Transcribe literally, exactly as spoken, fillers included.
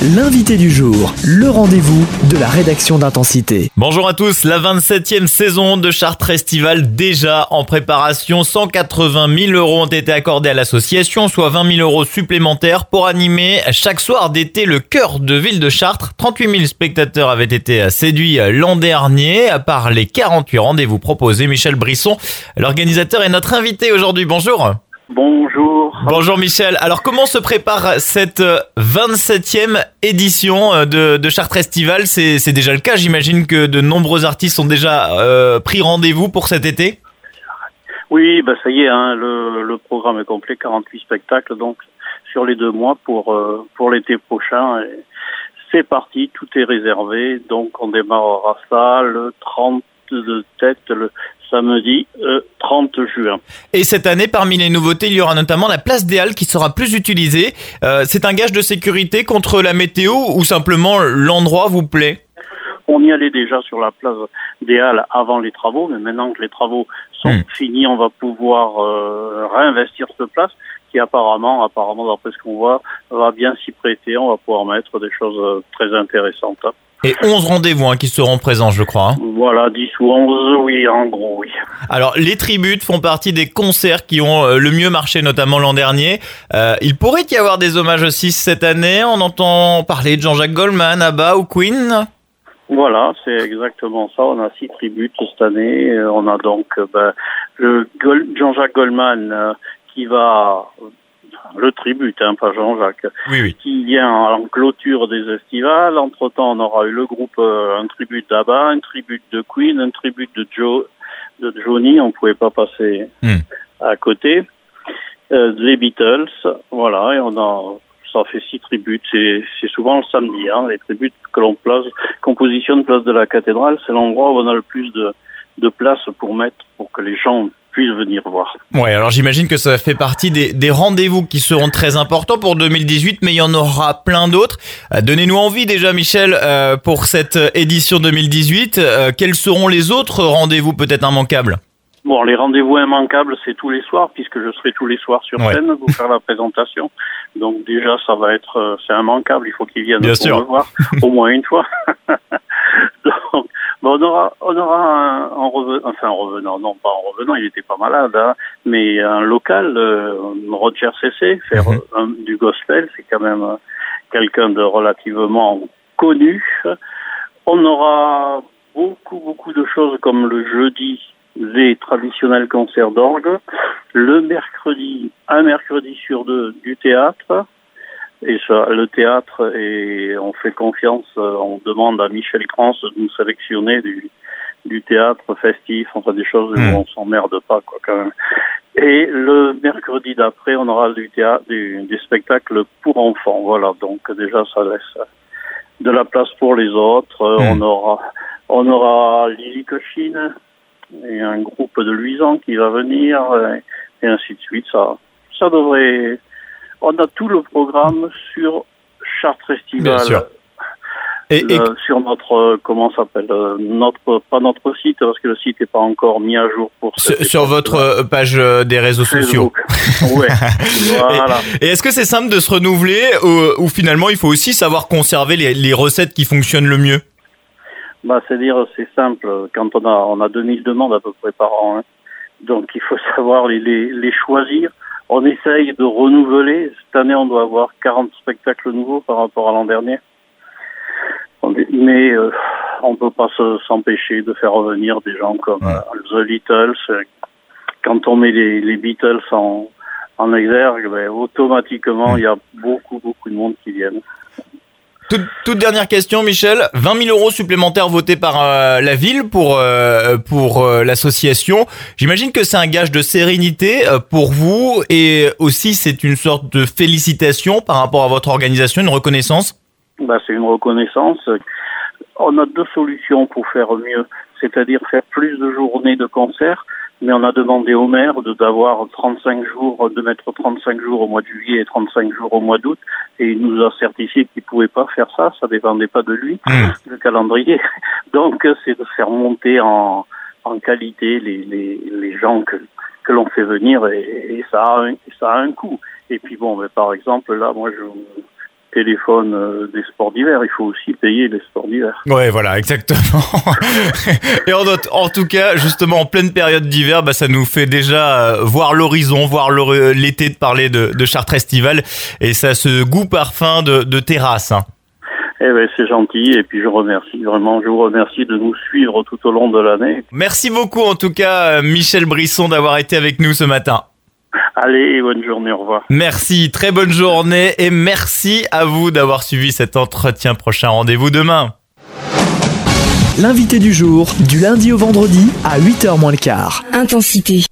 L'invité du jour, le rendez-vous de la rédaction d'Intensité. Bonjour à tous, la vingt-septième saison de Chartres Festival déjà en préparation. cent quatre-vingt mille euros ont été accordés à l'association, soit vingt mille euros supplémentaires pour animer chaque soir d'été le cœur de ville de Chartres. trente-huit mille spectateurs avaient été séduits l'an dernier. À part les quarante-huit rendez-vous proposés, Michel Brisson, l'organisateur, est notre invité aujourd'hui. Bonjour. Bonjour. Bonjour Michel. Alors comment se prépare cette vingt-septième édition de, de Chartres Festival? C'est, c'est déjà le cas, j'imagine que de nombreux artistes ont déjà euh, pris rendez-vous pour cet été. Oui, bah ça y est, hein, le, le programme est complet, quarante-huit spectacles donc sur les deux mois pour euh, pour l'été prochain. Et c'est parti, tout est réservé, donc on démarrera ça le trente de tête, le samedi euh, trente juin. Et cette année, parmi les nouveautés, il y aura notamment la place des Halles qui sera plus utilisée. Euh, c'est un gage de sécurité contre la météo ou simplement l'endroit vous plaît? On y allait déjà sur la place des Halles avant les travaux, mais maintenant que les travaux sont mmh. finis, on va pouvoir euh, réinvestir cette place qui apparemment, apparemment d'après ce qu'on voit, va bien s'y prêter. On va pouvoir mettre des choses très intéressantes. Et onze rendez-vous hein, qui seront présents, je crois. Hein. Voilà, dix ou onze, oui, en gros, oui. Alors, les tributes font partie des concerts qui ont euh, le mieux marché, notamment l'an dernier. Euh, il pourrait y avoir des hommages aussi cette année. On entend parler de Jean-Jacques Goldman, ABBA ou Queen. Voilà, c'est exactement ça. On a six tributes cette année. On a donc euh, ben, le Gold, Jean-Jacques Goldman euh, qui va... le tribut, hein, pas Jean-Jacques, oui, oui. qui vient en clôture des estivales. Entre-temps, on aura eu le groupe, euh, un tribut d'ABBA, un tribut de Queen, un tribut de Joe, de Johnny, on pouvait pas passer mm. à côté, euh, les Beatles, voilà, et on a, ça fait six tributs. C'est, c'est souvent le samedi, hein, les tributs que l'on place, qu'on positionne place de la cathédrale, c'est l'endroit où on a le plus de, de place pour mettre, pour que les gens puissent venir voir. Ouais, alors j'imagine que ça fait partie des, des rendez-vous qui seront très importants pour deux mille dix-huit, mais il y en aura plein d'autres. Euh, donnez-nous envie déjà, Michel, euh, pour cette édition deux mille dix-huit. Euh, quels seront les autres rendez-vous peut-être immanquables? Bon, les rendez-vous immanquables, c'est tous les soirs, puisque je serai tous les soirs sur ouais. scène pour faire la présentation. Donc déjà, ça va être, euh, c'est immanquable. Il faut qu'ils viennent Bien pour sûr. me voir au moins une fois. Donc, bon, on aura, on aura un, en revenant, enfin en revenant, non pas en revenant, il était pas malade, hein, mais un local, euh, Roger C C, faire mm-hmm. un, du gospel, c'est quand même euh, quelqu'un de relativement connu. On aura beaucoup, beaucoup de choses comme le jeudi, les traditionnels concerts d'orgue, le mercredi, un mercredi sur deux, du théâtre. Et ça, le théâtre, et on fait confiance, on demande à Michel Crans de nous sélectionner du, du théâtre festif, enfin des choses mmh. où on s'emmerde pas, quoi, quand même. Et le mercredi d'après, on aura du théâtre, du, des spectacles pour enfants, voilà. Donc déjà, ça laisse de la place pour les autres. Mmh. On aura, on aura Lily Cochin et un groupe de Luisans qui va venir, et ainsi de suite. Ça, ça devrait. On a tout le programme sur Chartres Festival. Bien sûr. Et, et... Euh, sur notre, comment ça s'appelle, euh, notre, pas notre site, parce que le site n'est pas encore mis à jour pour Sur, sur votre page des réseaux Facebook. sociaux. Ouais. Voilà. Et, et est-ce que c'est simple de se renouveler, ou, ou finalement il faut aussi savoir conserver les, les recettes qui fonctionnent le mieux? Bah, c'est-à-dire, c'est simple. Quand on a, on a deux mille demandes à peu près par an, hein. Donc il faut savoir les, les, les choisir. On essaye de renouveler. Cette année, on doit avoir quarante spectacles nouveaux par rapport à l'an dernier. Mais euh, on ne peut pas se, s'empêcher de faire revenir des gens comme euh, The Beatles. Quand on met les, les Beatles en, en exergue, ben, automatiquement, il y a beaucoup, beaucoup de monde qui viennent. Toute, toute dernière question, Michel. vingt mille euros supplémentaires votés par euh, la ville pour euh, pour euh, l'association. J'imagine que c'est un gage de sérénité euh, pour vous, et aussi c'est une sorte de félicitation par rapport à votre organisation, une reconnaissance. Bah, c'est une reconnaissance. On a deux solutions pour faire mieux, c'est-à-dire faire plus de journées de concerts. Mais on a demandé au maire de d'avoir trente-cinq jours, de mettre trente-cinq jours au mois de juillet et trente-cinq jours au mois d'août. Et il nous a certifié qu'il pouvait pas faire ça. Ça dépendait pas de lui, mmh. le calendrier. Donc, c'est de faire monter en, en qualité les, les, les gens que, que l'on fait venir, et, et ça a un, ça a un coût. Et puis bon, mais par exemple, là, moi, je, téléphone euh, des sports d'hiver, il faut aussi payer les sports d'hiver. Ouais, voilà, exactement. Et en, en tout cas, justement, en pleine période d'hiver, bah, ça nous fait déjà voir l'horizon, voir l'été de parler de, de Chartres Estival, et ça a ce goût parfum de, de terrasse. Hein. Eh ben, c'est gentil, et puis je remercie vraiment, je vous remercie de nous suivre tout au long de l'année. Merci beaucoup, en tout cas, Michel Brisson, d'avoir été avec nous ce matin. Allez, bonne journée, au revoir. Merci, très bonne journée, et merci à vous d'avoir suivi cet entretien. Prochain rendez-vous demain. L'invité du jour, du lundi au vendredi à huit heures moins le quart. Intensité.